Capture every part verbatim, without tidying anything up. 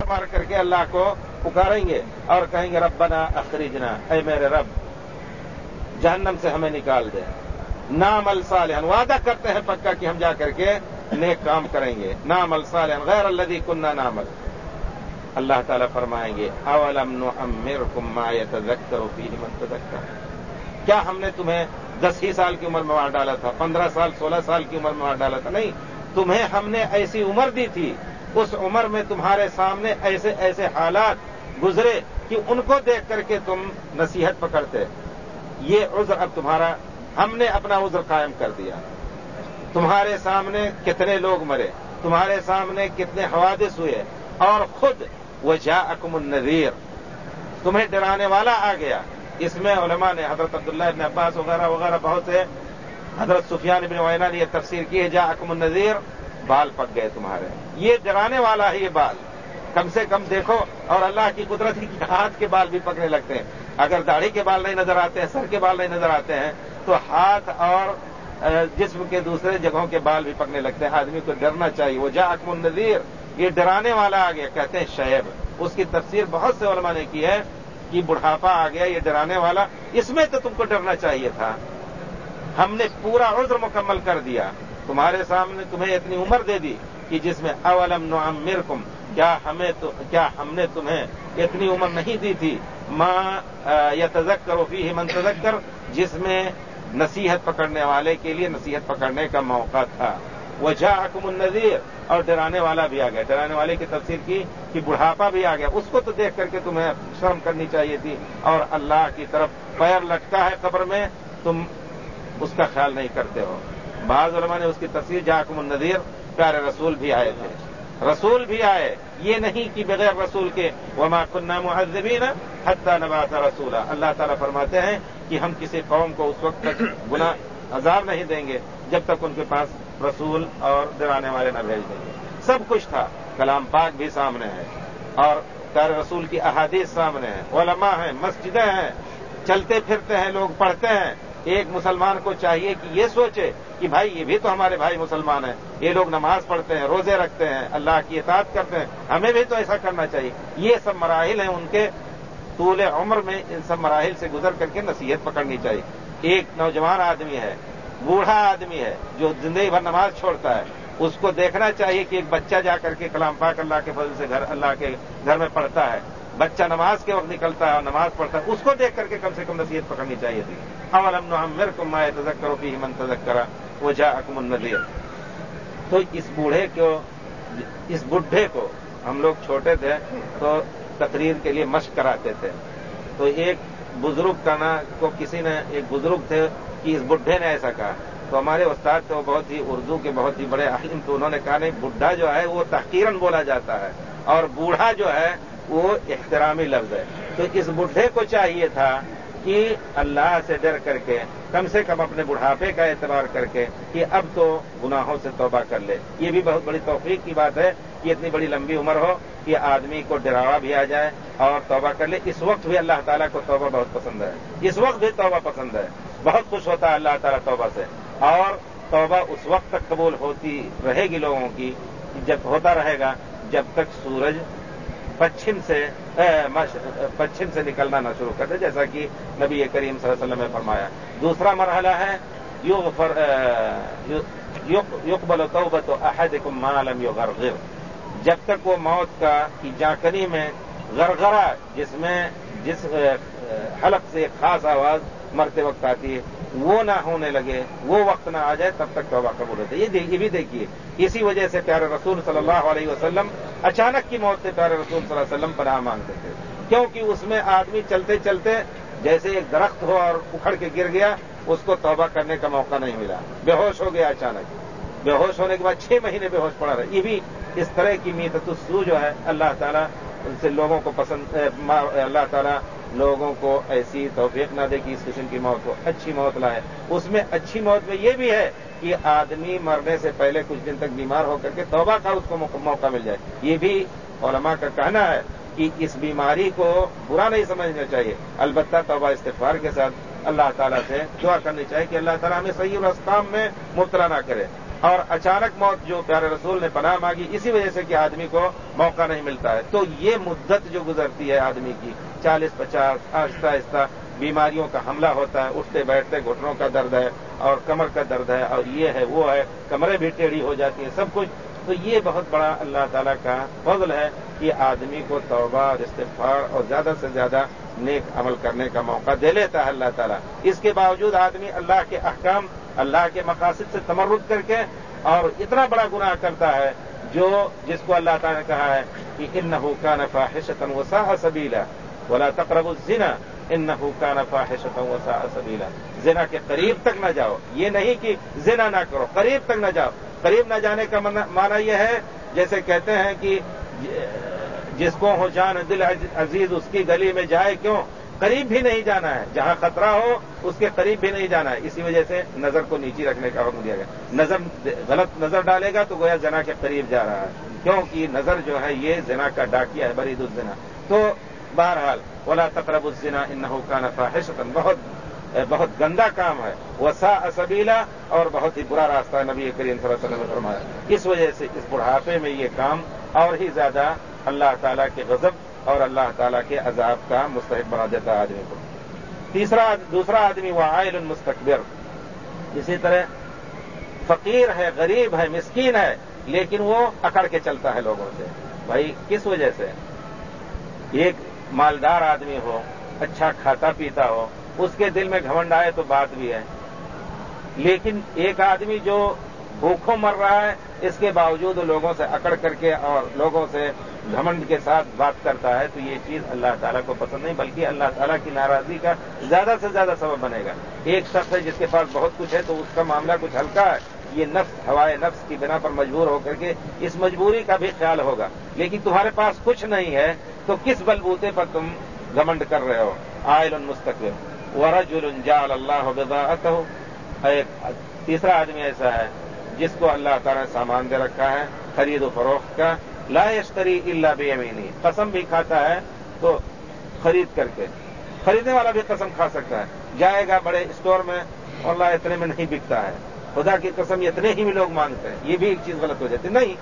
مار کر کے اللہ کو پکاریں گے اور کہیں گے ربنا اخرجنا، اے میرے رب جہنم سے ہمیں نکال دے، نعمل صالحا، وعدہ کرتے ہیں پکا کہ ہم جا کر کے نیک کام کریں گے، نعمل صالحا غیر الذی کننا نعمل۔ اللہ تعالیٰ فرمائیں گے اولم نعمرکم ما یتذکر فیہ من تذکر، کیا ہم نے تمہیں دس ہی سال کی عمر میں مار ڈالا تھا، پندرہ سال سولہ سال کی عمر میں مار ڈالا تھا؟ نہیں، تمہیں ہم نے ایسی عمر دی تھی، اس عمر میں تمہارے سامنے ایسے ایسے حالات گزرے کہ ان کو دیکھ کر کے تم نصیحت پکڑتے۔ یہ عذر اب تمہارا، ہم نے اپنا عذر قائم کر دیا۔ تمہارے سامنے کتنے لوگ مرے، تمہارے سامنے کتنے حوادث ہوئے، اور خود وجاءکم النذیر، تمہیں ڈرانے والا آ گیا۔ اس میں علماء نے حضرت عبداللہ ابن عباس وغیرہ وغیرہ بہت سے، حضرت سفیان بن عیینہ نے یہ تفسیر کی ہے جاءکم النذیر، بال پک گئے تمہارے، یہ ڈرانے والا ہے یہ بال، کم سے کم دیکھو۔ اور اللہ کی قدرت کی ہاتھ کے بال بھی پکنے لگتے ہیں، اگر داڑھی کے بال نہیں نظر آتے ہیں، سر کے بال نہیں نظر آتے ہیں، تو ہاتھ اور جسم کے دوسرے جگہوں کے بال بھی پکنے لگتے ہیں۔ آدمی کو ڈرنا چاہیے، وہ جاءکم النذیر، یہ ڈرانے والا آ گیا، کہتے ہیں شیب۔ اس کی تفسیر بہت سے علماء نے کی ہے کہ بڑھاپا آ گیا، یہ ڈرانے والا، اس میں تو تم کو ڈرنا چاہیے تھا۔ ہم نے پورا عذر مکمل کر دیا، تمہارے سامنے تمہیں اتنی عمر دے دی کہ جس میں اولم نعمرکم، کیا ہمیں تو کیا ہم نے تمہیں اتنی عمر نہیں دی تھی، ما یتذکر فیہ من تذکر، جس میں نصیحت پکڑنے والے کے لیے نصیحت پکڑنے کا موقع تھا۔ وجاءکم النذیر، اور ڈرانے والا بھی آ گیا۔ ڈرانے والے کی تفسیر کی کہ بڑھاپا بھی آ گیا، اس کو تو دیکھ کر کے تمہیں شرم کرنی چاہیے تھی، اور اللہ کی طرف پیر لٹکا ہے قبر میں، تم اس کا خیال نہیں کرتے ہو۔ بعض علماء نے اس کی تفسیر جاءکم النذیر، پیارے رسول بھی آئے تھے، رسول بھی آئے، یہ نہیں کہ بغیر رسول کے وما كنا معذبین حتی نبعث رسولا۔ اللہ تعالیٰ فرماتے ہیں کہ ہم کسی قوم کو اس وقت تک گناہ عذاب نہیں دیں گے جب تک ان کے پاس رسول اور ڈرانے والے نہ بھیج دیں گے۔ سب کچھ تھا، کلام پاک بھی سامنے ہے، اور پیارے رسول کی احادیث سامنے ہیں، علماء ہیں، مسجدیں ہیں، چلتے پھرتے ہیں لوگ، پڑھتے ہیں۔ ایک مسلمان کو چاہیے کہ یہ سوچے کہ بھائی یہ بھی تو ہمارے بھائی مسلمان ہیں، یہ لوگ نماز پڑھتے ہیں، روزے رکھتے ہیں، اللہ کی اطاعت کرتے ہیں، ہمیں بھی تو ایسا کرنا چاہیے۔ یہ سب مراحل ہیں ان کے طول عمر میں، ان سب مراحل سے گزر کر کے نصیحت پکڑنی چاہیے۔ ایک نوجوان آدمی ہے، بوڑھا آدمی ہے جو زندگی بھر نماز چھوڑتا ہے، اس کو دیکھنا چاہیے کہ ایک بچہ جا کر کے کلام پاک اللہ کے فضل سے گھر اللہ کے گھر میں پڑھتا ہے، بچہ نماز کے وقت نکلتا ہے اور نماز پڑھتا ہے، اس کو دیکھ کر کے کم سے کم نصیحت پکڑنی چاہیے تھی۔ اولم نعمرکم ما یتذکر فیہ من تذکر وجاءکم النذیر۔ تو اس بوڑھے کو، اس بڈھے کو، ہم لوگ چھوٹے تھے تو تقریر کے لیے مشق کراتے تھے، تو ایک بزرگ کا نا کو کسی نے، ایک بزرگ تھے کہ اس بڈھے نے ایسا کہا، تو ہمارے استاد تھے وہ بہت ہی اردو کے بہت ہی بڑے عالم، تو انہوں نے کہا نہیں، بڈھا جو ہے وہ تحقیراً بولا جاتا ہے، اور بوڑھا جو ہے وہ احترامی لفظ ہے۔ تو اس بڈھے کو چاہیے تھا کہ اللہ سے ڈر کر کے، کم سے کم اپنے بڑھاپے کا اعتبار کر کے، کہ اب تو گناہوں سے توبہ کر لے۔ یہ بھی بہت بڑی توفیق کی بات ہے کہ اتنی بڑی لمبی عمر ہو کہ آدمی کو ڈراوا بھی آ جائے اور توبہ کر لے۔ اس وقت بھی اللہ تعالیٰ کو توبہ بہت پسند ہے، اس وقت بھی توبہ پسند ہے، بہت خوش ہوتا ہے اللہ تعالیٰ توبہ سے، اور توبہ اس وقت تک قبول ہوتی رہے گی لوگوں کی، جب ہوتا رہے گا جب تک سورج پچھم سے پچھم سے نکلنا نہ شروع کر دے، جیسا کہ نبی کریم صلی اللہ علیہ وسلم نے فرمایا۔ دوسرا مرحلہ ہے یغفر یقبل توبۃ احدکم ما لم یغرغر، جب تک وہ موت کا کی جانکنی میں غرغرہ، جس میں جس حلق سے ایک خاص آواز مرتے وقت آتی ہے، وہ نہ ہونے لگے، وہ وقت نہ آ جائے، تب تک توبہ قبول ہوتی ہے۔ یہ بھی دیکھیے، اسی وجہ سے پیارے رسول صلی اللہ علیہ وسلم اچانک کی موت سے پیارے رسول صلی اللہ علیہ وسلم پناہ مانگتے تھے، کیونکہ اس میں آدمی چلتے چلتے جیسے ایک درخت ہو اور اکھڑ کے گر گیا، اس کو توبہ کرنے کا موقع نہیں ملا، بے ہوش ہو گیا اچانک، بے ہوش ہونے کے بعد چھ مہینے بے ہوش پڑا رہا۔ یہ بھی اس طرح کی میتۃ السوء جو ہے، اللہ تعالیٰ سے لوگوں کو پسند، اللہ تعالیٰ لوگوں کو ایسی توفیق نہ دے کہ اس قسم کی موت کو اچھی موت لائے۔ اس میں اچھی موت میں یہ بھی ہے کہ آدمی مرنے سے پہلے کچھ دن تک بیمار ہو کر کے توبہ کا اس کو موقع مل جائے۔ یہ بھی علماء کا کہنا ہے کہ اس بیماری کو برا نہیں سمجھنا چاہیے، البتہ توبہ استغفار کے ساتھ اللہ تعالیٰ سے دعا کرنی چاہیے کہ اللہ تعالیٰ ہمیں صحیح الاستقام میں مبتلا نہ کرے۔ اور اچانک موت جو پیارے رسول نے پناہ مانگی اسی وجہ سے کہ آدمی کو موقع نہیں ملتا ہے. تو یہ مدت جو گزرتی ہے آدمی کی چالیس پچاس آہستہ آہستہ بیماریوں کا حملہ ہوتا ہے, اٹھتے بیٹھتے گھٹنوں کا درد ہے اور کمر کا درد ہے اور یہ ہے وہ ہے, کمریں بھی ٹیڑھی ہو جاتی ہیں, سب کچھ. تو یہ بہت بڑا اللہ تعالیٰ کا فضل ہے کہ آدمی کو توبہ اور استغفار اور زیادہ سے زیادہ نیک عمل کرنے کا موقع دے لیتا ہے اللہ تعالیٰ. اس کے باوجود آدمی اللہ کے احکام اللہ کے مقاصد سے تمرد کر کے اور اتنا بڑا گناہ کرتا ہے جو جس کو اللہ تعالیٰ نے کہا ہے کہ انہ کان فاحشۃ وساء سبیلا ولا تقربوا الزنا انہ کان فاحشۃ وساء سبیلا. زنا کے قریب تک نہ جاؤ, یہ نہیں کہ زنا نہ کرو, قریب تک نہ جاؤ. قریب نہ جانے کا معنی یہ ہے جیسے کہتے ہیں کہ جس کو ہو جان دل عزیز اس کی گلی میں جائے کیوں, قریب بھی نہیں جانا ہے, جہاں خطرہ ہو اس کے قریب بھی نہیں جانا ہے. اسی وجہ سے نظر کو نیچی رکھنے کا حکم دیا گیا. نظر غلط نظر ڈالے گا تو گویا زنا کے قریب جا رہا ہے, کیونکہ نظر جو ہے یہ زنا کا ڈاکیا ہے, برید الزنا. تو بہرحال ولا تقربوا الزنا انہ کان فاحشۃ, بہت بہت گندا کام ہے, وساء سبیلا, اور بہت ہی برا راستہ ہے, نبی کریم صلی اللہ علیہ وسلم نے فرمایا. اس وجہ سے اس بڑھاپے میں یہ کام اور ہی زیادہ اللہ تعالیٰ کے غضب اور اللہ تعالیٰ کے عذاب کا مستحق بنا دیتا ہے آدمی کو. تیسرا دوسرا آدمی وہ عائل مستکبر, اسی طرح فقیر ہے, غریب ہے, مسکین ہے, لیکن وہ اکڑ کے چلتا ہے لوگوں سے. بھائی کس وجہ سے؟ ایک مالدار آدمی ہو, اچھا کھاتا پیتا ہو, اس کے دل میں گھمنڈ آئے تو بات بھی ہے, لیکن ایک آدمی جو بھوکھوں مر رہا ہے اس کے باوجود لوگوں سے اکڑ کر کے اور لوگوں سے گھمنڈ کے ساتھ بات کرتا ہے, تو یہ چیز اللہ تعالیٰ کو پسند نہیں, بلکہ اللہ تعالیٰ کی ناراضگی کا زیادہ سے زیادہ سبب بنے گا. ایک شخص ہے جس کے پاس بہت کچھ ہے تو اس کا معاملہ کچھ ہلکا ہے, یہ نفس ہوائے نفس کی بنا پر مجبور ہو کر کے اس مجبوری کا بھی خیال ہوگا, لیکن تمہارے پاس کچھ نہیں ہے تو کس بلبوتے پر تم گھمنڈ کر رہے ہو. عائل مستکبر. ورجل جعل اللہ بضاعته, ایک تیسرا آدمی ایسا ہے جس کو اللہ تعالیٰ نے سامان دے رکھا ہے خرید و فروخت کا, لا یشتری الا بیمینہ, قسم بھی کھاتا ہے تو خرید کر کے, خریدنے والا بھی قسم کھا سکتا ہے, جائے گا بڑے اسٹور میں واللہ اتنے میں نہیں بکتا ہے, خدا کی قسم اتنے ہی بھی لوگ مانگتے ہیں, یہ بھی ایک چیز غلط ہو جاتی. نہیں,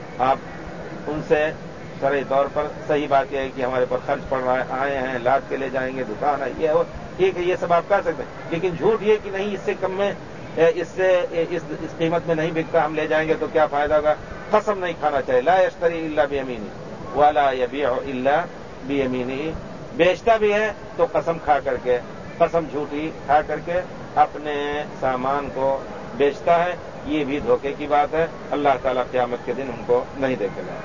آپ ان سے شرعی طور پر صحیح بات یہ ہے کہ ہمارے پر خرچ پڑ رہا ہے, آئے ہیں لاد کے لے جائیں گے, دکان ہے, یہ ٹھیک ہے, یہ سب آپ کہہ سکتے ہیں, لیکن جھوٹ یہ کہ نہیں اس سے کم میں اس سے اس, اس قیمت میں نہیں بکتا, ہم لے جائیں گے تو کیا فائدہ ہوگا, قسم نہیں کھانا چاہیے. لا یشتری الا بیمینہ ولا یبیع الا بیمینہ, بیچتا بھی ہے تو قسم کھا کر کے, قسم جھوٹی کھا کر کے اپنے سامان کو بیچتا ہے, یہ بھی دھوکے کی بات ہے. اللہ تعالیٰ قیامت کے دن ان کو نہیں دیکھے گا.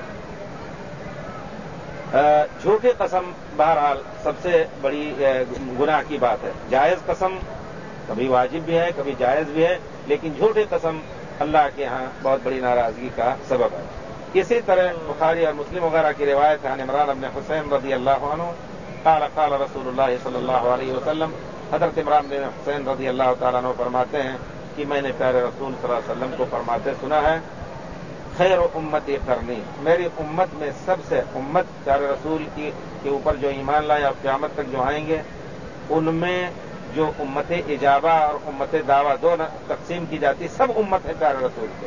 جھوٹی قسم بہرحال سب سے بڑی گناہ کی بات ہے. جائز قسم کبھی واجب بھی ہے کبھی جائز بھی ہے, لیکن جھوٹی قسم اللہ کے ہاں بہت بڑی ناراضگی کا سبب ہے. اسی طرح بخاری اور مسلم وغیرہ کی روایت ہے, عمران بن حسین رضی اللہ عنہ قال قال رسول اللہ صلی اللہ علیہ وسلم, حضرت عمران بن حسین رضی اللہ تعالیٰ عنہ فرماتے ہیں کہ میں نے پیارے رسول صلی اللہ علیہ وسلم کو فرماتے سنا ہے, خیر امتی قرنی, میری امت میں سب سے امت پیارے رسول کی کے اوپر جو ایمان لائے اور قیامت تک جو آئیں گے ان میں جو امت اجابہ اور امت دعویٰ دو تقسیم کی جاتی, سب امت ہے پیارے رسول کے.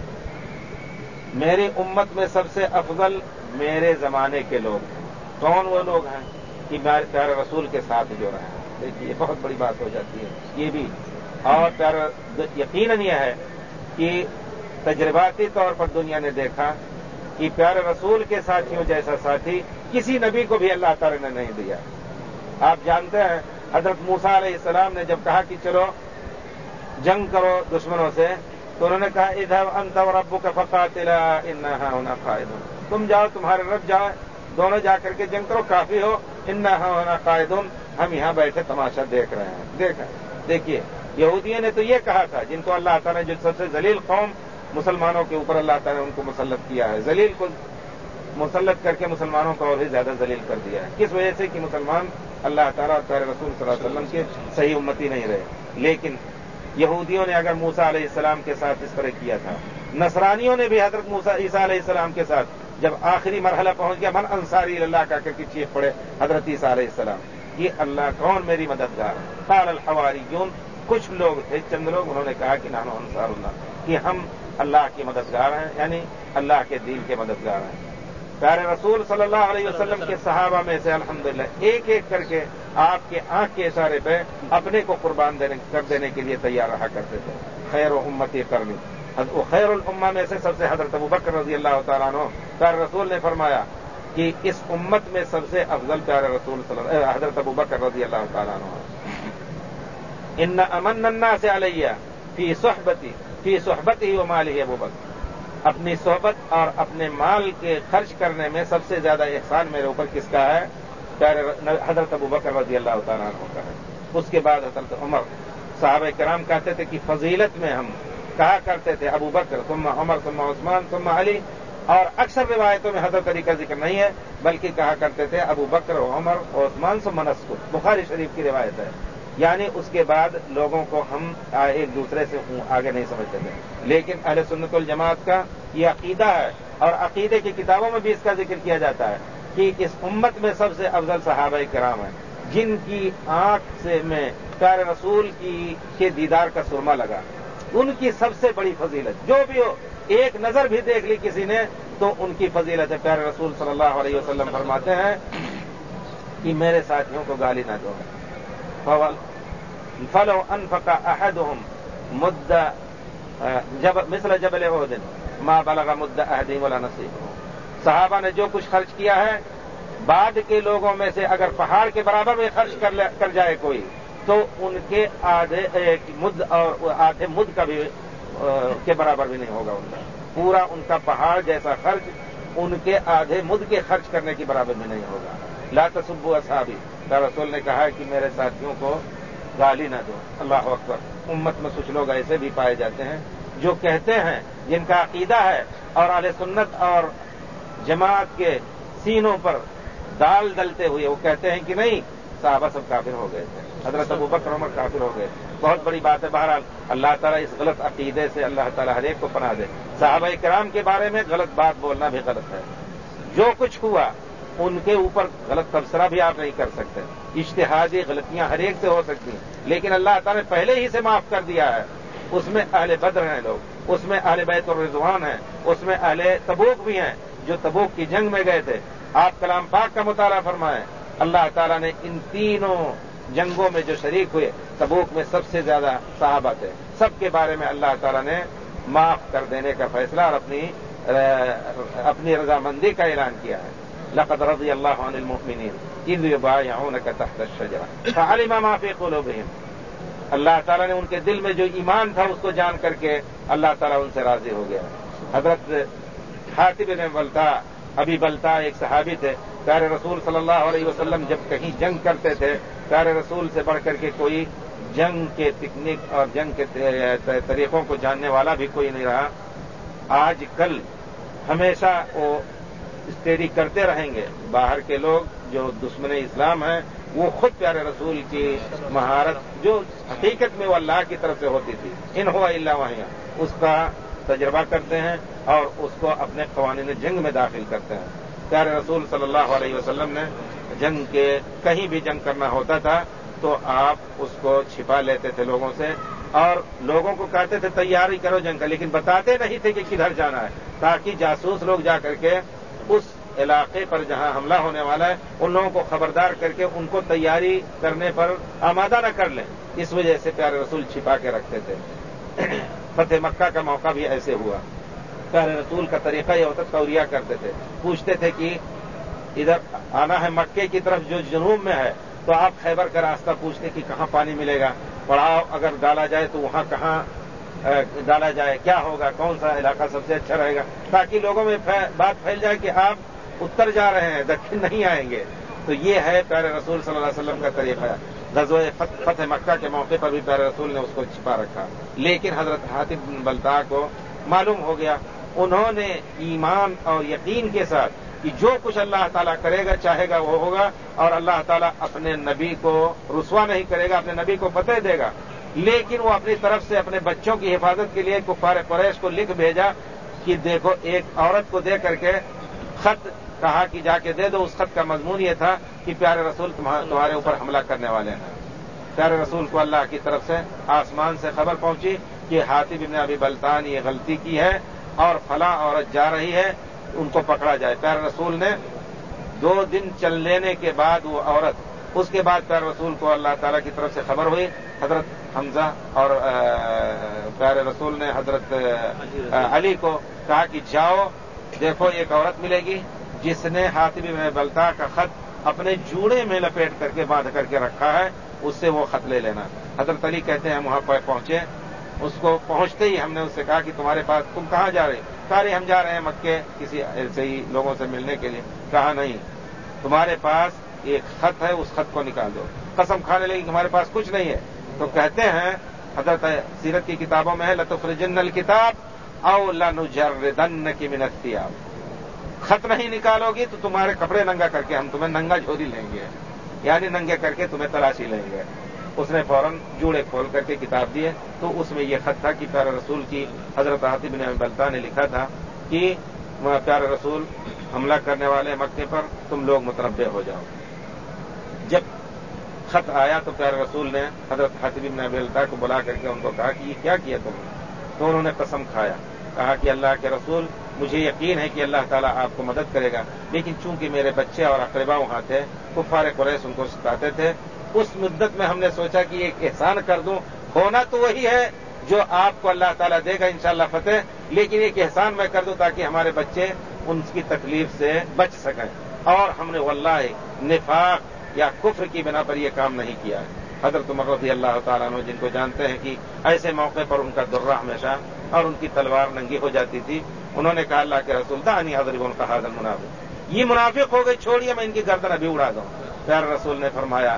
میری امت میں سب سے افضل میرے زمانے کے لوگ ہیں. کون وہ لوگ ہیں کہ پیارے رسول کے ساتھ جو رہے ہیں. دیکھیے یہ بہت بڑی بات ہو جاتی ہے یہ بھی, اور پیارا یقیناً یہ ہے کہ تجرباتی طور پر دنیا نے دیکھا کہ پیارے رسول کے ساتھیوں جیسا ساتھی کسی نبی کو بھی اللہ تعالی نے نہیں دیا. آپ جانتے ہیں حضرت موسیٰ علیہ السلام نے جب کہا کہ چلو جنگ کرو دشمنوں سے, تو انہوں نے کہا اذهب انت وربك فقاتلا انا هاهنا قاعدون, تم جاؤ تمہارے رب جائے, دونوں جا کر کے جنگ کرو, کافی ہو, انا هاهنا قاعدون, ہم یہاں بیٹھے تماشا دیکھ رہے ہیں. دیکھا دیکھیے یہودیوں نے تو یہ کہا تھا, جن کو اللہ تعالیٰ نے جو سب سے ذلیل قوم مسلمانوں کے اوپر اللہ تعالیٰ نے ان کو مسلط کیا ہے, ذلیل کو مسلط کر کے مسلمانوں کو اور بھی زیادہ ذلیل کر دیا ہے. کس وجہ سے کہ مسلمان اللہ تعالیٰ اور پیارے رسول صلی اللہ علیہ وسلم کے صحیح امتی نہیں رہے. لیکن یہودیوں نے اگر موسیٰ علیہ السلام کے ساتھ اس طرح کیا تھا, نصرانیوں نے بھی حضرت موسیٰ عیسیٰ علیہ السلام کے ساتھ جب آخری مرحلہ پہنچ گیا, من انصاری اللہ کا کر کے چیخ پڑے حضرت عیسیٰ علیہ السلام, یہ اللہ کون میری مددگار. قال الحواریون, کچھ لوگ تھے چند لوگ, انہوں نے کہا کہ نحن انصار اللہ, کہ ہم اللہ کی مددگار ہیں، یعنی اللہ کے دین کے مددگار ہیں۔ پیارے رسول صلی اللہ علیہ وسلم کے صحابہ میں سے الحمدللہ ایک ایک کر کے آپ کے آنکھ کے اشارے پہ اپنے کو قربان دینے کر دینے کے لیے تیار رہا کرتے تھے۔ خیر و امتی قرنی، وہ خیر الامہ میں سے سب سے حضرت ابوبکر رضی اللہ تعالیٰ عنہ، پیارے رسول نے فرمایا کہ اس امت میں سب سے افضل پیارے رسول صلی اللہ حضرت ابوبکر رضی اللہ تعالیٰ عنہ۔ ان امن الناس علیہ فی صحبتی فی صحبتی و مالہ ابوبکر، اپنی صحبت اور اپنے مال کے خرچ کرنے میں سب سے زیادہ احسان میرے اوپر کس کا ہے؟ پیارے حضرت ابوبکر رضی اللہ تعالیٰ عنہ کا ہے۔ اس کے بعد حضرت عمر۔ صحابہ کرام کہتے تھے کہ فضیلت میں ہم کہا کرتے تھے ابوبکر ثم عمر ثم عثمان ثم علی، اور اکثر روایتوں میں حضرت علی کا ذکر نہیں ہے بلکہ کہا کرتے تھے ابوبکر و عمر و عثمان ثم نسکت، بخاری شریف کی روایت ہے۔ یعنی اس کے بعد لوگوں کو ہم ایک دوسرے سے آگے نہیں سمجھتے تھے، لیکن اہل سنت والجماعت کا یہ عقیدہ ہے، اور عقیدے کی کتابوں میں بھی اس کا ذکر کیا جاتا ہے کہ اس امت میں سب سے افضل صحابہ کرام ہیں جن کی آنکھ سے میں پیارے رسول کی کے دیدار کا سرما لگا، ان کی سب سے بڑی فضیلت جو بھی ہو، ایک نظر بھی دیکھ لی کسی نے تو ان کی فضیلت ہے۔ پیارے رسول صلی اللہ علیہ وسلم فرماتے ہیں کہ میرے ساتھیوں کو گالی نہ دو، فلو انفق احدهم مد مثل جبل احد ما بلغ مد احدهم ولا نصیبہ۔ صحابہ نے جو کچھ خرچ کیا ہے، بعد کے لوگوں میں سے اگر پہاڑ کے برابر میں خرچ کر جائے کوئی تو ان کے آدھے مد اور آدھے مد کا بھی کے برابر بھی نہیں ہوگا، ان کا پورا ان کا پہاڑ جیسا خرچ ان کے آدھے مد کے خرچ کرنے کے برابر بھی نہیں ہوگا۔ لا تسبوا اصحابی، رسول نے کہا ہے کہ میرے ساتھیوں کو گالی نہ دو۔ اللہ اکبر۔ امت میں کچھ لوگ ایسے بھی پائے جاتے ہیں جو کہتے ہیں، جن کا عقیدہ ہے اور اہل سنت اور جماعت کے سینوں پر دال ڈلتے ہوئے وہ کہتے ہیں کہ نہیں صحابہ سب کافر ہو گئے تھے، حضرت ابوبکر عمر کافر ہو گئے۔ بہت بڑی بات ہے۔ بہرحال اللہ تعالیٰ اس غلط عقیدے سے اللہ تعالیٰ ہر ایک کو پناہ دے۔ صحابہ کرام کے بارے میں غلط بات بولنا بھی غلط ہے۔ جو کچھ ہوا ان کے اوپر غلط تبصرہ بھی آپ نہیں کر سکتے، اجتہادی غلطیاں ہر ایک سے ہو سکتی ہیں، لیکن اللہ تعالیٰ نے پہلے ہی سے معاف کر دیا ہے۔ اس میں اہل بدر ہیں لوگ، اس میں اہل بیت الرضوان ہیں، اس میں اہل تبوک بھی ہیں جو تبوک کی جنگ میں گئے تھے۔ آپ کلام پاک کا مطالعہ فرمائیں، اللہ تعالیٰ نے ان تینوں جنگوں میں جو شریک ہوئے، تبوک میں سب سے زیادہ صحابہ تھے، سب کے بارے میں اللہ تعالیٰ نے معاف کر دینے کا فیصلہ اور اپنی اپنی رضامندی کا اعلان کیا ہے۔ لقد رضی اللہ عن المؤمنین اذ یبایعونک تحت الشجرہ فعلم ما فی قلوبہم، اللہ تعالیٰ نے ان کے دل میں جو ایمان تھا اس کو جان کر کے اللہ تعالیٰ ان سے راضی ہو گیا۔ حضرت حاتب بن بلتا، ابھی بلتا ایک صحابی تھے، پیارے رسول صلی اللہ علیہ وسلم جب کہیں جنگ کرتے تھے، پیارے رسول سے بڑھ کر کے کوئی جنگ کے تکنیک اور جنگ کے طریقوں کو جاننے والا بھی کوئی نہیں رہا۔ آج کل ہمیشہ وہ اسٹیڈی کرتے رہیں گے، باہر کے لوگ جو دشمن اسلام ہیں وہ خود پیارے رسول کی مہارت جو حقیقت میں وہ اللہ کی طرف سے ہوتی تھی، ان ہوا الا وحی، اس کا تجربہ کرتے ہیں اور اس کو اپنے قوانین جنگ میں داخل کرتے ہیں۔ پیارے رسول صلی اللہ علیہ وسلم نے جنگ کے کہیں بھی جنگ کرنا ہوتا تھا تو آپ اس کو چھپا لیتے تھے لوگوں سے، اور لوگوں کو کہتے تھے تیاری کرو جنگ کا، لیکن بتاتے نہیں تھے کہ کدھر جانا ہے، تاکہ جاسوس لوگ جا کر کے اس علاقے پر جہاں حملہ ہونے والا ہے ان لوگوں کو خبردار کر کے ان کو تیاری کرنے پر آمادہ نہ کر لیں۔ اس وجہ سے پیارے رسول چھپا کے رکھتے تھے۔ فتح مکہ کا موقع بھی ایسے ہوا، پیارے رسول کا طریقہ یہ ہوتا توریہ کرتے تھے، پوچھتے تھے کہ ادھر آنا ہے مکے کی طرف جو جنوب میں ہے تو آپ خیبر کا راستہ پوچھتے کہ کہاں پانی ملے گا، پڑاؤ اگر ڈالا جائے تو وہاں کہاں ڈالا جائے، کیا ہوگا، کون سا علاقہ سب سے اچھا رہے گا، تاکہ لوگوں میں بات پھیل جائے کہ آپ اتر جا رہے ہیں، دکن نہیں آئیں گے۔ تو یہ ہے پیارے رسول صلی اللہ علیہ وسلم کا طریقہ۔ غزوہ فتح مکہ کے موقع پر بھی پیارے رسول نے اس کو چھپا رکھا، لیکن حضرت حاتب بن بلتع کو معلوم ہو گیا، انہوں نے ایمان اور یقین کے ساتھ کہ جو کچھ اللہ تعالیٰ کرے گا چاہے گا وہ ہوگا، اور اللہ تعالیٰ اپنے نبی کو رسوا نہیں کرے گا، اپنے نبی کو فتح دے گا، لیکن وہ اپنی طرف سے اپنے بچوں کی حفاظت کے لیے کفار قریش کو لکھ بھیجا کہ دیکھو، ایک عورت کو دے کر کے خط کہا کہ جا کے دے دو۔ اس خط کا مضمون یہ تھا کہ پیارے رسول تمہارے اوپر حملہ کرنے والے ہیں۔ پیارے رسول کو اللہ کی طرف سے آسمان سے خبر پہنچی کہ حاتب ابن ابی بلتع نے یہ غلطی کی ہے اور فلاں عورت جا رہی ہے، ان کو پکڑا جائے۔ پیارے رسول نے دو دن چل لینے کے بعد وہ عورت، اس کے بعد پیارے رسول کو اللہ تعالیٰ کی طرف سے خبر ہوئی، حضرت حمزہ اور پیارے رسول نے حضرت علی کو کہا کہ جاؤ دیکھو ایک عورت ملے گی جس نے حاتب ابن بلتع کا خط اپنے جوڑے میں لپیٹ کر کے باندھ کر کے رکھا ہے، اس سے وہ خط لے لینا۔ حضرت علی کہتے ہیں ہم وہاں پر پہنچے، اس کو پہنچتے ہی ہم نے اس سے کہا کہ تمہارے پاس تم کہاں جا رہے؟ کہا رہے ہم جا رہے ہیں مکے کسی ایسے ہی لوگوں سے ملنے کے لیے۔ کہا نہیں، تمہارے پاس ایک خط ہے، اس خط کو نکال دو۔ قسم کھانے لگی کہ ہمارے پاس کچھ نہیں ہے۔ تو کہتے ہیں حضرت سیرت کی کتابوں میں ہے لتخرجن الکتاب او لنجردنک من الثیاب، خط نہیں نکالو گی تو تمہارے کپڑے ننگا کر کے ہم تمہیں ننگا جھولی لیں گے، یعنی ننگے کر کے تمہیں تلاشی لیں گے۔ اس نے فوراً جوڑے کھول کر کے کتاب دیے تو اس میں یہ خط تھا کہ پیارے رسول کی حضرت حاتب بن ابی بلتع نے لکھا تھا کہ پیارے رسول حملہ کرنے والے مکے پر، تم لوگ متنبع ہو جاؤ۔ جب خط آیا تو پیارے رسول نے حضرت حاتب بن ابی بلتع کو بلا کر کے ان کو کہا کہ یہ کیا کیا تم نے؟ تو انہوں نے قسم کھایا، کہا کہ اللہ کے رسول مجھے یقین ہے کہ اللہ تعالیٰ آپ کو مدد کرے گا، لیکن چونکہ میرے بچے اور اقربا وہاں تھے، کفار قریش ان کو ستاتے تھے، اس مدت میں ہم نے سوچا کہ ایک احسان کر دوں، ہونا تو وہی ہے جو آپ کو اللہ تعالیٰ دے گا انشاءاللہ فتح، لیکن ایک احسان میں کر دوں تاکہ ہمارے بچے ان کی تکلیف سے بچ سکیں۔ اور ہم نے واللہ نفاق یا کفر کی بنا پر یہ کام نہیں کیا ہے۔ حضرت عمر رضی اللہ تعالیٰ عنہ جن کو جانتے ہیں کہ ایسے موقع پر ان کا درہ ہمیشہ اور ان کی تلوار ننگی ہو جاتی تھی، انہوں نے کہا اللہ کے رسول دعنی اضرب عنق ھذا المنافق، یہ منافق ہو گئے، چھوڑیے میں ان کی گردن ابھی اڑا دوں۔ پیارے رسول نے فرمایا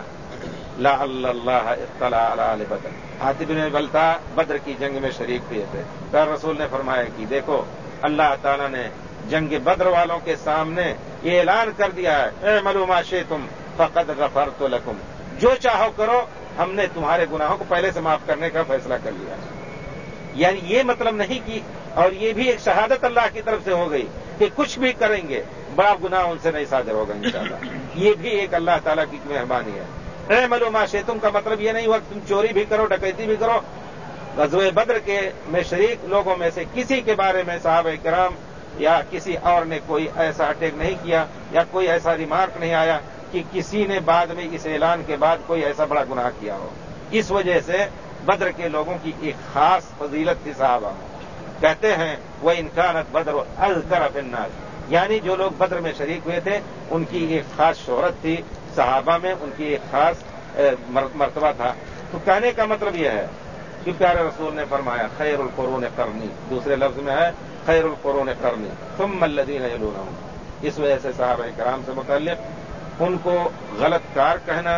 لعل اللہ اطلع علی اہل بدر، حاتب بن بلتع بدر کی جنگ میں شریک ہوئے تھے۔ پیارے رسول نے فرمایا کہ دیکھو اللہ تعالیٰ نے جنگ بدر والوں کے سامنے یہ اعلان کر دیا ہے اعملوا ما شئتم فقد غفرت لکم، جو چاہو کرو، ہم نے تمہارے گناہوں کو پہلے سے معاف کرنے کا فیصلہ کر لیا۔ یعنی یہ مطلب نہیں کہ، اور یہ بھی ایک شہادت اللہ کی طرف سے ہو گئی کہ کچھ بھی کریں گے بڑا گناہ ان سے نہیں صادر ہوگا انشاءاللہ، یہ بھی ایک اللہ تعالیٰ کی مہربانی ہے۔ اعملوا ما شئتم کا مطلب یہ نہیں ہوا کہ تم چوری بھی کرو، ڈکیتی بھی کرو۔ غزوہ بدر کے میں شریک لوگوں میں سے کسی کے بارے میں صحابہ کرام یا کسی اور نے کوئی ایسا اٹیک نہیں کیا یا کوئی ایسا ریمارک نہیں آیا کہ کسی نے بعد میں اس اعلان کے بعد کوئی ایسا بڑا گناہ کیا ہو۔ اس وجہ سے بدر کے لوگوں کی ایک خاص فضیلت تھی صحابہ میں۔ کہتے ہیں وہ انکانت بدر اذکر فی الناس، یعنی جو لوگ بدر میں شریک ہوئے تھے ان کی ایک خاص شہرت تھی صحابہ میں، ان کی ایک خاص مرتبہ تھا۔ تو کہنے کا مطلب یہ ہے کہ پیارے رسول نے فرمایا خیر القرون قرنی، دوسرے لفظ میں ہے خیر القرون قرنی ثم الذین یلونہم۔ اس وجہ سے صحابہ کرام سے متعلق ان کو غلط کار کہنا،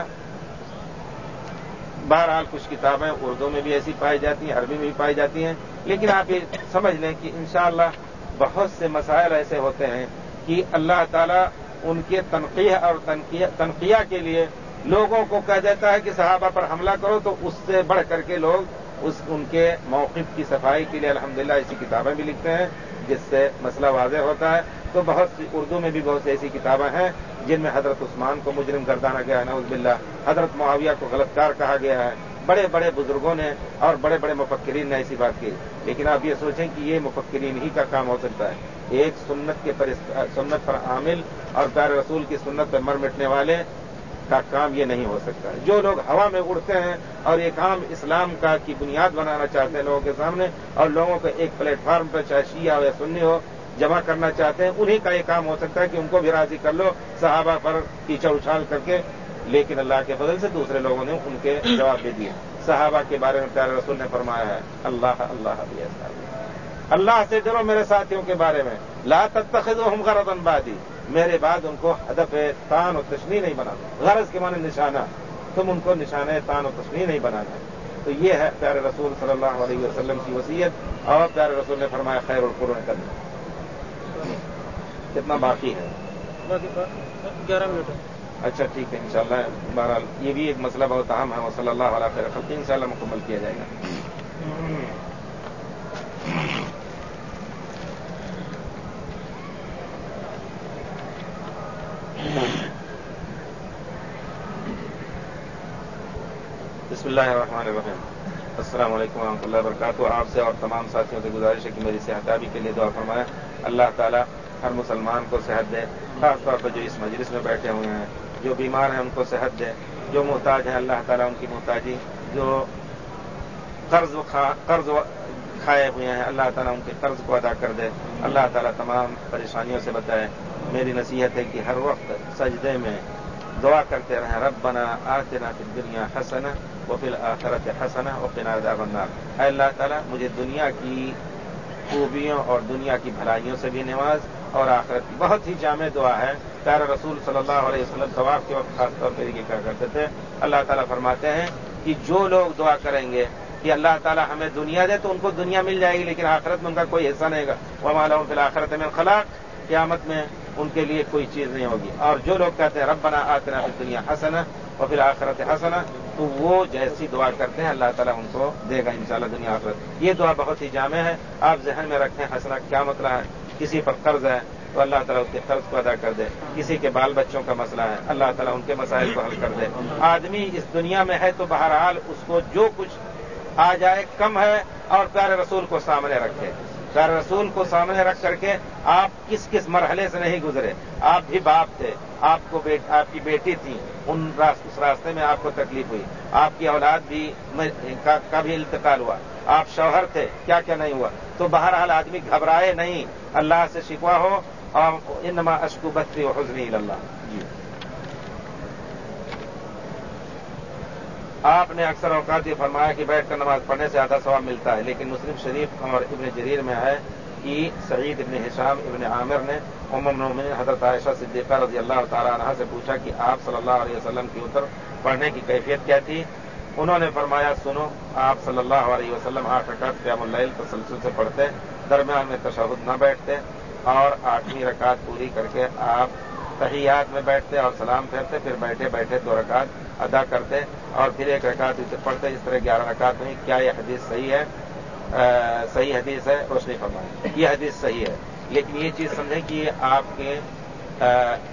بہرحال کچھ کتابیں اردو میں بھی ایسی پائی جاتی ہیں، عربی میں بھی پائی جاتی ہیں، لیکن آپ یہ سمجھ لیں کہ انشاءاللہ بہت سے مسائل ایسے ہوتے ہیں کہ اللہ تعالیٰ ان کے تنقیح اور تنقیہ کے لیے لوگوں کو کہہ دیتا ہے کہ صحابہ پر حملہ کرو، تو اس سے بڑھ کر کے لوگ اس ان کے موقف کی صفائی کے لیے الحمدللہ ایسی کتابیں بھی لکھتے ہیں جس سے مسئلہ واضح ہوتا ہے۔ تو بہت سی اردو میں بھی بہت سی ایسی کتابیں ہیں جن میں حضرت عثمان کو مجرم گردانا گیا ہے نعوذ باللہ، حضرت معاویہ کو غلط کار کہا گیا ہے، بڑے بڑے بزرگوں نے اور بڑے بڑے مفکرین نے ایسی بات کی۔ لیکن آپ یہ سوچیں کہ یہ مفکرین ہی کا کام ہو سکتا ہے، ایک سنت کے پر سنت پر عامل اور پیارے رسول کی سنت پر مر مٹنے والے کا کام یہ نہیں ہو سکتا ہے۔ جو لوگ ہوا میں اڑتے ہیں اور ایک عام اسلام کا کی بنیاد بنانا چاہتے ہیں لوگوں کے سامنے، اور لوگوں کو ایک پلیٹ فارم پر چاہے شیعہ ہو یا سنی ہو جمع کرنا چاہتے ہیں، انہی کا یہ کام ہو سکتا ہے کہ ان کو بھی راضی کر لو صحابہ پر کیچڑ اچھال کر کے۔ لیکن اللہ کے فضل سے دوسرے لوگوں نے ان کے جواب بھی دیے۔ صحابہ کے بارے میں پیارے رسول نے فرمایا ہے اللہ اللہ بھی اللہ سے ڈرو میرے ساتھیوں کے بارے میں، لا تتخذوہم غرضا بعدی، میرے بعد ان کو ہدف تان و تشنیع نہیں بنانا، غرض کے معنی نشانہ، تم ان کو نشانہ تان و تشنیع نہیں بنانا۔ تو یہ ہے پیارے رسول صلی اللہ علیہ وسلم کی وصیت، اور پیارے رسول نے فرمایا خیر القرون کرنا۔ کتنا باقی ہے؟ گیارہ منٹ۔ اچھا ٹھیک ہے انشاءاللہ، بہرحال یہ بھی ایک مسئلہ بہت اہم ہے، صلی اللہ علیہ خیر خلق، انشاءاللہ مکمل کیا جائے گا۔ بسم اللہ الرحمن الرحیم۔ السلام علیکم ورحمۃ اللہ وبرکاتہ. آپ سے اور تمام ساتھیوں سے گزارش ہے کہ میری صحتیابی کے لیے دعا فرمائیں. اللہ تعالیٰ ہر مسلمان کو صحت دے, خاص طور پر جو اس مجلس میں بیٹھے ہوئے ہیں, جو بیمار ہیں ان کو صحت دے, جو محتاج ہیں اللہ تعالیٰ ان کی محتاجی, جو قرض قرض کھائے ہوئے ہیں اللہ تعالیٰ ان کے قرض کو ادا کر دے. اللہ تعالیٰ تمام پریشانیوں سے بچائے. میری نصیحت ہے کہ ہر وقت سجدے میں دعا کرتے رہیں, ربنا آتنا فی الدنیا حسنہ وفی الآخرۃ حسنہ وقنا عذاب النار. اے اللہ تعالیٰ مجھے دنیا کی خوبیوں اور دنیا کی بھلائیوں سے بھی نواز, اور آخرت کی. بہت ہی جامع دعا ہے. پیارے رسول صلی اللہ علیہ وسلم طواف کے وقت خاص طور پر یہ کیا کرتے تھے. اللہ تعالیٰ فرماتے ہیں کہ جو لوگ دعا کریں گے کہ اللہ تعالیٰ ہمیں دنیا دے تو ان کو دنیا مل جائے گی, لیکن آخرت میں ان کا کوئی حصہ نہیں گا. وما لهم فی الآخرۃ من خلاق, قیامت میں ان کے لیے کوئی چیز نہیں ہوگی. اور جو لوگ کہتے ہیں ربنا آتنا فی الدنیا حسنہ وفی الآخرۃ حسنہ, تو وہ جیسی دعا کرتے ہیں اللہ تعالیٰ ان کو دے گا انشاءاللہ دنیا آخرت. یہ دعا بہت ہی جامع ہے, آپ ذہن میں رکھیں. حسنہ کیا مطلب ہے؟ کسی پر قرض ہے تو اللہ تعالیٰ اس کے قرض کو ادا کر دے. کسی کے بال بچوں کا مسئلہ ہے اللہ تعالیٰ ان کے مسائل کو حل کر دے. آدمی اس دنیا میں ہے تو بہرحال اس کو جو کچھ آ جائے کم ہے, اور پیارے رسول کو سامنے رکھے. پیارے رسول کو سامنے رکھ کر کے آپ کس کس مرحلے سے نہیں گزرے. آپ بھی باپ تھے, آپ کو بیٹ, آپ کی بیٹی تھی, ان اس راستے میں آپ کو تکلیف ہوئی. آپ کی اولاد بھی کا, کا بھی انتقال ہوا. آپ شوہر تھے, کیا کیا نہیں ہوا. تو بہرحال آدمی گھبرائے نہیں, اللہ سے شکوا ہو. اور انما اشکو بثی و حزنی الی اللہ. جی آپ نے اکثر اوقات یہ فرمایا کہ بیٹھ کر نماز پڑھنے سے آدھا ثواب ملتا ہے, لیکن مسلم شریف اور ابن جریر میں ہے کہ سعید ابن ہشام ابن عامر نے ام المؤمنین حضرت عائشہ صدیقہ رضی اللہ تعالی عنہا سے پوچھا کہ آپ صلی اللہ علیہ وسلم کی اوپر پڑھنے کی کیفیت کیا تھی. انہوں نے فرمایا سنو, آپ صلی اللہ علیہ وسلم آٹھ رکعت قیام اللیل تسلسل سے پڑھتے, درمیان میں تشہد نہ بیٹھتے, اور آٹھویں رکعت پوری کر کے آپ تحیات میں بیٹھتے اور سلام پھیرتے, پھر بیٹھے بیٹھے دو رکعت ادا کرتے اور پھر ایک رکعت اسے پڑھتے. اس طرح گیارہ رکعت نہیں. کیا یہ حدیث صحیح ہے؟ آ, صحیح حدیث ہے, روشنی فرمائیں. یہ حدیث صحیح ہے, لیکن یہ چیز سمجھیں کہ یہ آپ کے آ,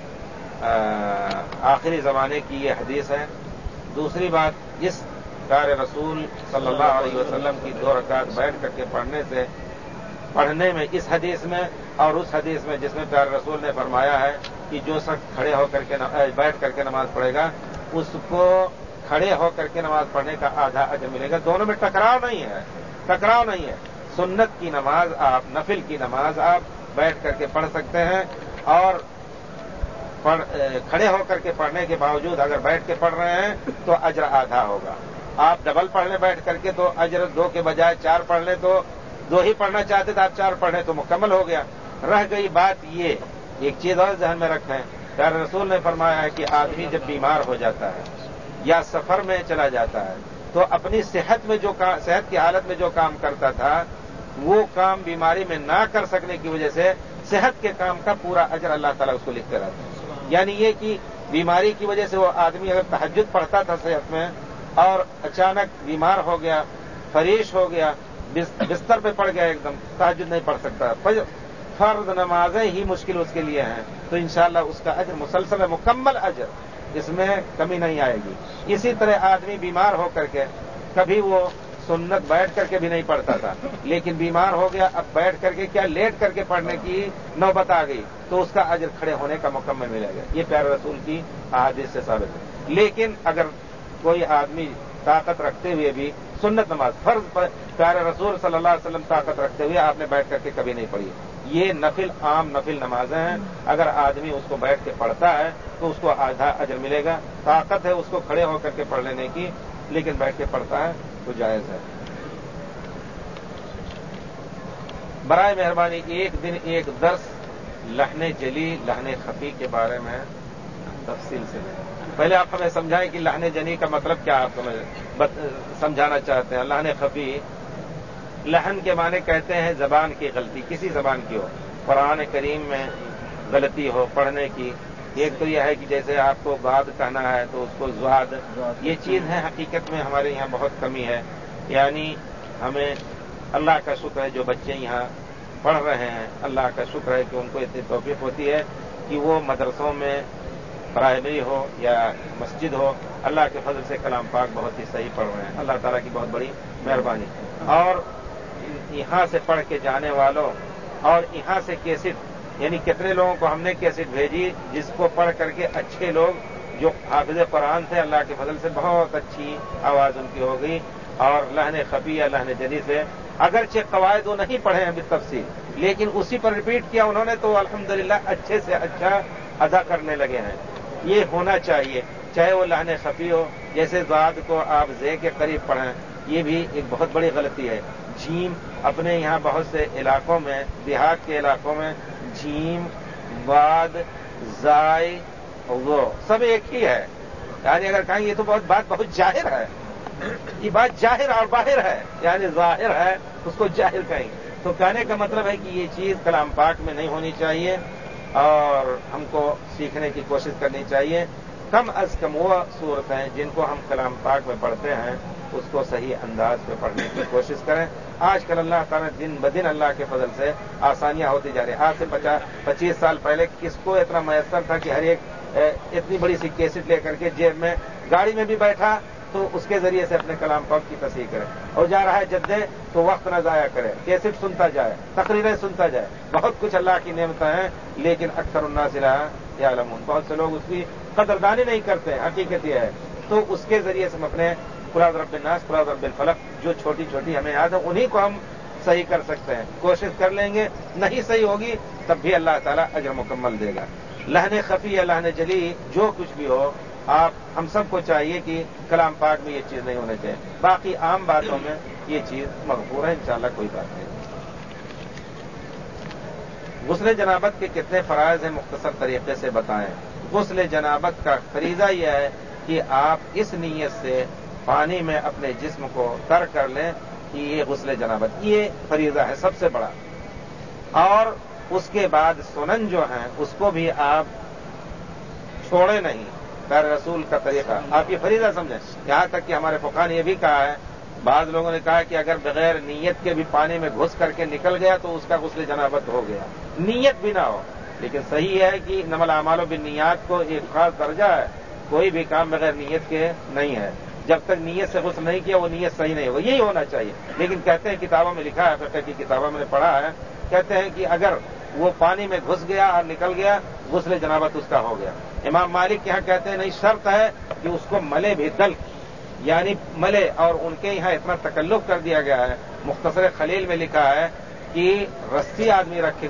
آ, آخری زمانے کی یہ حدیث ہے. دوسری بات, اس پیارے رسول صلی اللہ علیہ وسلم کی دو رکعت بیٹھ کر کے پڑھنے سے پڑھنے میں اس حدیث میں اور اس حدیث میں جس میں پیارے رسول نے فرمایا ہے کہ جو شخص کھڑے ہو کر کے بیٹھ کر کے نماز پڑھے گا اس کو کھڑے ہو کر کے نماز پڑھنے کا آدھا اجر ملے گا. دونوں میں ٹکراؤ نہیں ہے, ٹکراؤ نہیں ہے. سنت کی نماز آپ, نفل کی نماز آپ بیٹھ کر کے پڑھ سکتے ہیں, اور پڑھ, کھڑے ہو کر کے پڑھنے کے باوجود اگر بیٹھ کے پڑھ رہے ہیں تو اجر آدھا ہوگا. آپ ڈبل پڑھ لیں بیٹھ کر کے تو اجر دو کے بجائے چار پڑھ لیں, تو دو ہی پڑھنا چاہتے تھے آپ چار پڑھ لیں تو مکمل ہو گیا. رہ گئی بات یہ, ایک چیز اور ذہن میں رکھیں. پیارے رسول نے فرمایا ہے کہ آدمی جب بیمار ہو جاتا ہے یا سفر میں چلا جاتا ہے تو اپنی صحت میں جو صحت کی حالت میں جو کام کرتا تھا وہ کام بیماری میں نہ کر سکنے کی وجہ سے صحت کے کام کا پورا اجر اللہ تعالیٰ اس کو لکھتے رہتے ہیں. یعنی یہ کہ بیماری کی وجہ سے وہ آدمی اگر تہجد پڑھتا تھا صحت میں اور اچانک بیمار ہو گیا, فریش ہو گیا, بستر پہ پڑ گیا, ایک دم تہجد نہیں پڑھ سکتا, فرض نمازیں ہی مشکل اس کے لیے ہیں, تو انشاءاللہ اس کا اجر مسلسل ہے, مکمل اجر, اس میں کمی نہیں آئے گی. اسی طرح آدمی بیمار ہو کر کے کبھی وہ سنت بیٹھ کر کے بھی نہیں پڑھتا تھا, لیکن بیمار ہو گیا, اب بیٹھ کر کے کیا لیٹ کر کے پڑھنے کی نوبت آ گئی, تو اس کا اجر کھڑے ہونے کا مکمل ملے گا. یہ پیارے رسول کی احادیث سے ثابت ہے. لیکن اگر کوئی آدمی طاقت رکھتے ہوئے بھی سنت نماز فرض پر پیارے رسول صلی اللہ علیہ وسلم طاقت رکھتے ہوئے آپ نے بیٹھ کر کے کبھی نہیں پڑھی, یہ نفل عام نفل نمازیں ہیں. اگر آدمی اس کو بیٹھ کے پڑھتا ہے تو اس کو آدھا اجر ملے گا. طاقت ہے اس کو کھڑے ہو کر کے پڑھ لینے کی, لیکن بیٹھ کے پڑھتا ہے تو جائز ہے. برائے مہربانی ایک دن ایک درس لحن جلی لحن خفی کے بارے میں تفصیل سے لیں. پہلے آپ ہمیں سمجھائیں کہ لحن جلی کا مطلب کیا آپ ہمیں سمجھانا چاہتے ہیں. لحن خفی, لحن کے معنی کہتے ہیں زبان کی غلطی, کسی زبان کی ہو, قرآن کریم میں غلطی ہو پڑھنے کی. ایک تو یہ ہے کہ جیسے آپ کو باد کہنا ہے تو اس کو زواد, یہ چیز ہے حقیقت میں ہمارے یہاں بہت کمی ہے. یعنی ہمیں اللہ کا شکر ہے جو بچے یہاں پڑھ رہے ہیں, اللہ کا شکر ہے کہ ان کو اتنی توفیق ہوتی ہے کہ وہ مدرسوں میں پرائمری ہو یا مسجد ہو، اللہ کے فضل سے کلام پاک بہت ہی صحیح پڑھ رہے ہیں، اللہ تعالیٰ کی بہت بڑی مہربانی۔ اور یہاں سے پڑھ کے جانے والوں اور یہاں سے کیسٹ، یعنی کتنے لوگوں کو ہم نے کیسٹ بھیجی جس کو پڑھ کر کے اچھے لوگ جو حافظ قرآن تھے، اللہ کے فضل سے بہت اچھی آواز ان کی ہو گئی، اور لہن خفیہ لہن جلی سے اگرچہ قواعد وہ نہیں پڑھے ہیں بالتفصیل، لیکن اسی پر ریپیٹ کیا انہوں نے تو الحمدللہ اچھے سے اچھا ادا کرنے لگے ہیں۔ یہ ہونا چاہیے، چاہے وہ لہن خفی ہو، جیسے زاد کو آپ زے کے قریب پڑھیں، یہ بھی ایک بہت بڑی غلطی ہے۔ جیم اپنے یہاں بہت سے علاقوں میں، دیہات کے علاقوں میں جیم، واد، زائے وہ سب ایک ہی ہے، یعنی اگر کہیں یہ تو بہت بات بہت ظاہر ہے، یہ بات ظاہر اور باہر ہے، یعنی ظاہر ہے اس کو ظاہر کہیں، تو کہنے کا مطلب ہے کہ یہ چیز کلام پاک میں نہیں ہونی چاہیے اور ہم کو سیکھنے کی کوشش کرنی چاہیے۔ کم از کم وہ صورتیں جن کو ہم کلام پاک میں پڑھتے ہیں اس کو صحیح انداز پہ پڑھنے کی کوشش کریں۔ آج کل اللہ تعالیٰ دن بدن اللہ کے فضل سے آسانیاں ہوتی جا رہی ہیں۔ آج سے پچیس سال پہلے کس کو اتنا میسر تھا کہ ہر ایک اتنی بڑی سی کیسٹ لے کر کے جیب میں گاڑی میں بھی بیٹھا تو اس کے ذریعے سے اپنے کلام پاک کی تصحیح کرے، اور جا رہا ہے جدے تو وقت نہ ضائع کرے، کیسٹ سنتا جائے، تقریریں سنتا جائے، بہت کچھ اللہ کی نعمتیں ہیں، لیکن اکثر الناس لا یعلمون، بہت سے لوگ اس کی قدردانی نہیں کرتے، حقیقت یہ ہے۔ تو اس کے ذریعے سے ہم اپنے قل اعوذ برب الناس، قل اعوذ برب الفلق جو چھوٹی چھوٹی ہمیں یاد ہے انہیں کو ہم صحیح کر سکتے ہیں، کوشش کر لیں گے، نہیں صحیح ہوگی تب بھی اللہ تعالیٰ اجر مکمل دے گا۔ لہن خفی یا لہن جلی جو کچھ بھی ہو، آپ ہم سب کو چاہیے کہ کلام پاک میں یہ چیز نہیں ہونے چاہیے، باقی عام باتوں میں یہ چیز مغفور ہے، انشاءاللہ کوئی بات نہیں۔ غسل جنابت کے کتنے فرائض ہیں مختصر طریقے سے بتائیں۔ غسل جنابت کا فریضہ یہ ہے کہ آپ اس نیت سے پانی میں اپنے جسم کو تر کر لیں کہ یہ غسل جنابت، یہ فریضہ ہے سب سے بڑا، اور اس کے بعد سنن جو ہیں اس کو بھی آپ چھوڑے نہیں، پیر رسول کا طریقہ آپ یہ فریضہ سمجھیں۔ یہاں تک کہ ہمارے فقہاء نے یہ بھی کہا ہے، بعض لوگوں نے کہا کہ اگر بغیر نیت کے بھی پانی میں گھس کر کے نکل گیا تو اس کا غسل جنابت ہو گیا، نیت بھی نہ ہو، لیکن صحیح ہے کہ انما الاعمال بالنیات کو ایک خاص درجہ ہے، کوئی بھی کام بغیر نیت کے نہیں ہے، جب تک نیت سے غسل نہیں کیا وہ نیت صحیح نہیں ہوگا، یہی ہونا چاہیے۔ لیکن کہتے ہیں کتابوں میں لکھا ہے، فقہ کی کتابوں میں نے پڑھا ہے، کہتے ہیں کہ اگر وہ پانی میں گھس گیا اور نکل گیا غسل جنابت اس کا ہو گیا۔ امام مالک یہاں کہتے ہیں نہیں، شرط ہے کہ اس کو ملے بھی، دل یعنی ملے، اور ان کے یہاں اتنا تکلف کر دیا گیا ہے، مختصر خلیل میں لکھا ہے کہ رسی آدمی رکھے،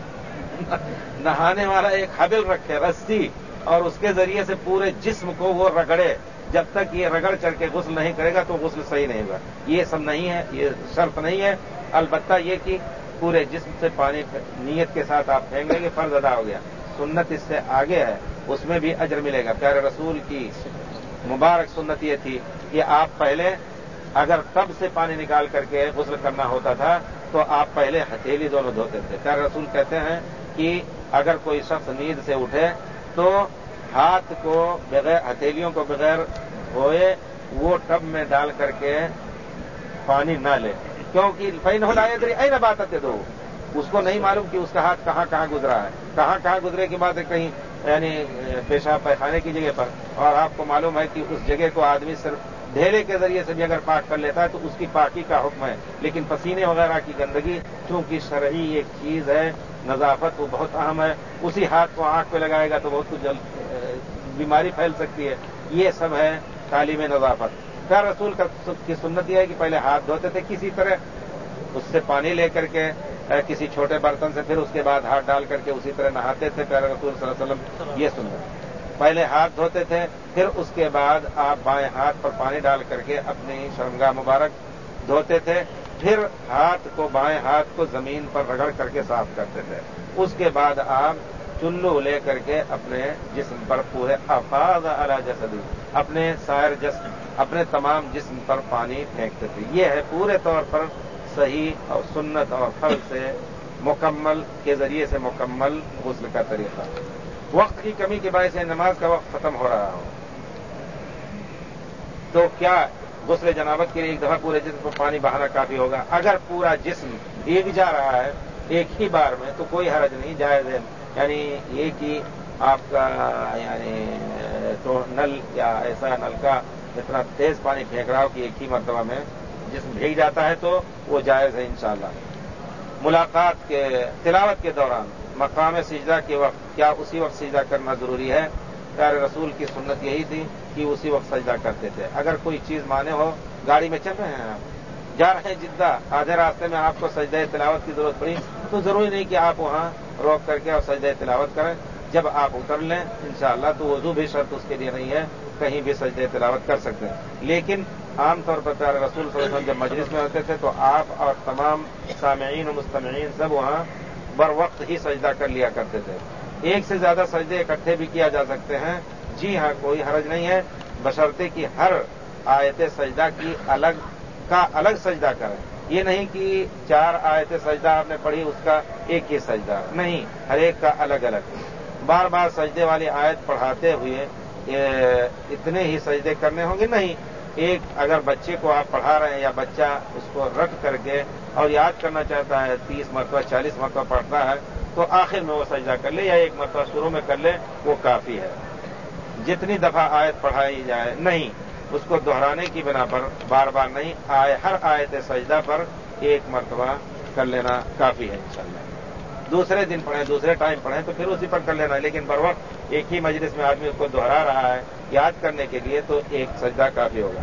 نہانے والا ایک حبل رکھے رسی، اور اس کے ذریعے سے پورے جسم کو وہ رگڑے، جب تک یہ رگڑ چڑھ کے غسل نہیں کرے گا تو غسل صحیح نہیں ہوگا۔ یہ سب نہیں ہے، یہ شرط نہیں ہے، البتہ یہ کہ پورے جسم سے پانی نیت کے ساتھ آپ پھینک لیں گے، فرض ادا ہو گیا۔ سنت اس سے آگے ہے، اس میں بھی اجر ملے گا۔ پیارے رسول کی مبارک سنت یہ تھی کہ آپ پہلے اگر تب سے پانی نکال کر کے غسل کرنا ہوتا تھا تو آپ پہلے ہتھیلی دونوں دھوتے تھے۔ پیارے رسول کہتے ہیں کہ اگر کوئی شخص نیند سے اٹھے تو ہاتھ کو بغیر ہتھیلیوں کو بغیر دھوئے وہ ٹب میں ڈال کر کے پانی نہ لے، کیونکہ فَإِنَّهُ لَا يَدْرِي أَيْنَ بَاتَتْ يَدُهُ، اس کو نہیں معلوم کہ اس کا ہاتھ کہاں کہاں گزرا ہے، کہاں کہاں گزرے کی بات ہے، کہیں یعنی پیشاب پیخانے کی جگہ پر، اور آپ کو معلوم ہے کہ اس جگہ کو آدمی صرف ڈھیلے کے ذریعے سے بھی اگر پاک کر لیتا ہے تو اس کی پاکی کا حکم ہے، لیکن پسینے وغیرہ کی گندگی چونکہ شرعی ایک چیز ہے، نظافت وہ بہت اہم ہے، اسی ہاتھ کو آنکھ پہ لگائے گا تو بہت کچھ بیماری پھیل سکتی ہے، یہ سب ہے تعلیم نظافت۔ پیارے رسول کی سنت یہ ہے کہ پہلے ہاتھ دھوتے تھے کسی طرح، اس سے پانی لے کر کے کسی چھوٹے برتن سے، پھر اس کے بعد ہاتھ ڈال کر کے اسی طرح نہاتے تھے۔ پیارے رسول صلی اللہ علیہ وسلم یہ سنت، پہلے ہاتھ دھوتے تھے، پھر اس کے بعد آپ بائیں ہاتھ پر پانی ڈال کر کے اپنی شرمگاہ مبارک دھوتے تھے، پھر ہاتھ کو بائیں ہاتھ کو زمین پر رگڑ کر کے صاف کرتے تھے، اس کے بعد آپ چلو لے کر کے اپنے جسم پر پورے افاض علی جسدی، اپنے سائر جسم اپنے تمام جسم پر پانی پھینکتے تھے۔ یہ ہے پورے طور پر صحیح اور سنت اور فرض سے مکمل کے ذریعے سے مکمل غسل کا طریقہ۔ وقت کی کمی کے باعث نماز کا وقت ختم ہو رہا ہو تو کیا غسل جنابت کے لیے ایک دفعہ پورے جسم پر پانی بہانا کافی ہوگا؟ اگر پورا جسم بھیگ جا رہا ہے ایک ہی بار میں تو کوئی حرج نہیں، جائز ہے، یعنی یہ کہ آپ کا یعنی تو نل یا ایسا نل کا اتنا تیز پانی پھینک رہا ہو کہ ایک ہی مرتبہ میں جسم بھیگ جاتا ہے تو وہ جائز ہے انشاءاللہ۔ ملاقات کے تلاوت کے دوران مقام سجدہ کے وقت کیا اسی وقت سجدہ کرنا ضروری ہے؟ پیارے رسول کی سنت یہی تھی کہ اسی وقت سجدہ کرتے تھے۔ اگر کوئی چیز مانے ہو، گاڑی میں چل رہے ہیں آپ، جا رہے ہیں جدہ، آدھے راستے میں آپ کو سجدہ تلاوت کی ضرورت پڑی تو ضروری نہیں کہ آپ وہاں روک کر کے اور سجدہ تلاوت کریں۔ جب آپ اتر لیں انشاءاللہ تو وضو بھی شرط اس کے لیے نہیں ہے، کہیں بھی سجدہ تلاوت کر سکتے ہیں۔ لیکن عام طور پر پیارے رسول صلی اللہ علیہ وسلم جب مجلس میں ہوتے تھے تو آپ اور تمام سامعین و مستمعین سب وہاں بر وقت ہی سجدہ کر لیا کرتے تھے۔ ایک سے زیادہ سجدے اکٹھے بھی کیا جا سکتے ہیں، جی ہاں، کوئی حرج نہیں ہے، بشرطے کہ ہر آیت سجدہ کی الگ کا الگ سجدہ کریں۔ یہ نہیں کہ چار آیت سجدہ آپ نے پڑھی اس کا ایک ہی سجدہ، نہیں، ہر ایک کا الگ الگ۔ بار بار سجدے والی آیت پڑھاتے ہوئے اتنے ہی سجدے کرنے ہوں گے، نہیں، ایک اگر بچے کو آپ پڑھا رہے ہیں یا بچہ اس کو رٹ کر کے اور یاد کرنا چاہتا ہے، تیس مرتبہ چالیس مرتبہ پڑھتا ہے تو آخر میں وہ سجدہ کر لے یا ایک مرتبہ شروع میں کر لے، وہ کافی ہے۔ جتنی دفعہ آیت پڑھائی جائے نہیں، اس کو دہرانے کی بنا پر بار بار نہیں، آئے ہر آیت سجدہ پر ایک مرتبہ کر لینا کافی ہے انشاءاللہ۔ دوسرے دن پڑھیں، دوسرے ٹائم پڑھیں تو پھر اسی پر کر لینا، لیکن بر وقت ایک ہی مجلس میں آدمی اس کو دہرا رہا ہے یاد کرنے کے لیے تو ایک سجدہ کافی ہوگا۔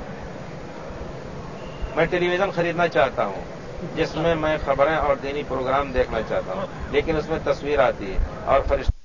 میں ٹیلی ویژن خریدنا چاہتا ہوں جس میں میں خبریں اور دینی پروگرام دیکھنا چاہتا ہوں، لیکن اس میں تصویر آتی ہے اور فرشتہ